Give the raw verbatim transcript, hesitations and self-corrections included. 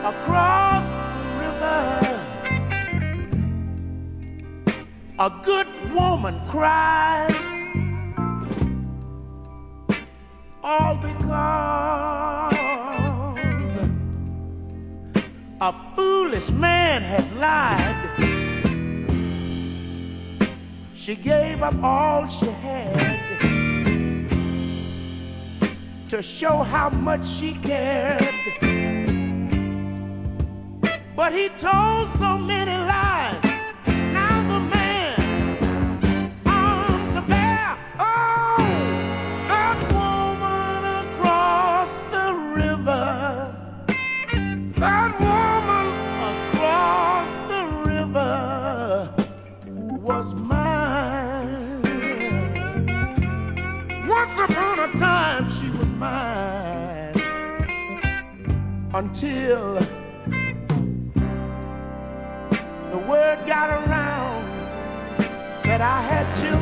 Across the river, a good woman cries, all because a foolish man has lied. She gave up all she had to show how much she cared. But he told so many lies. Now the man on to bear. Oh, that woman across the river. That woman across the river was mine. Once upon a time she was mine. Until the word got around that I had to